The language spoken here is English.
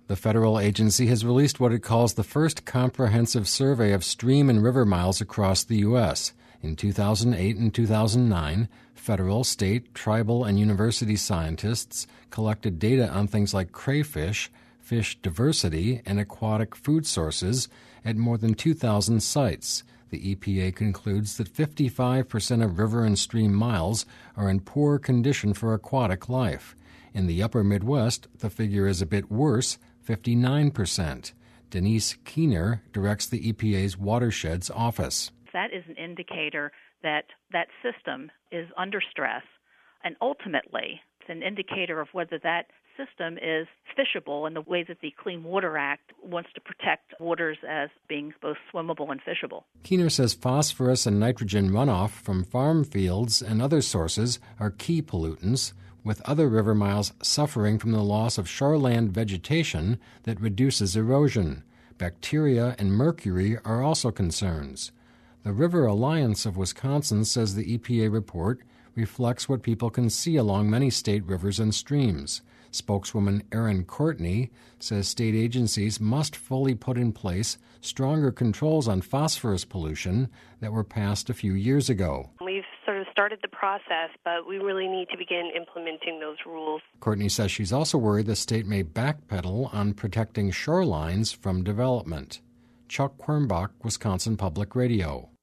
The federal agency has released what it calls the first comprehensive survey of stream and river miles across the U.S. In 2008 and 2009, federal, state, tribal, and university scientists collected data on things like crayfish, fish diversity, and aquatic food sources at more than 2,000 sites. The EPA concludes that 55% of river and stream miles are in poor condition for aquatic life. In the upper Midwest, the figure is a bit worse, 59%. Denise Keener directs the EPA's Watersheds Office. That is an indicator that that system is under stress, and ultimately it's an indicator of whether that system is fishable in the way that the Clean Water Act wants to protect waters as being both swimmable and fishable. Keener says phosphorus and nitrogen runoff from farm fields and other sources are key pollutants, with other river miles suffering from the loss of shoreland vegetation that reduces erosion. Bacteria and mercury are also concerns. The River Alliance of Wisconsin says the EPA report reflects what people can see along many state rivers and streams. Spokeswoman Erin Courtney says state agencies must fully put in place stronger controls on phosphorus pollution that were passed a few years ago. We've sort of started the process, but we really need to begin implementing those rules. Courtney says she's also worried the state may backpedal on protecting shorelines from development. Chuck Quirmbach, Wisconsin Public Radio.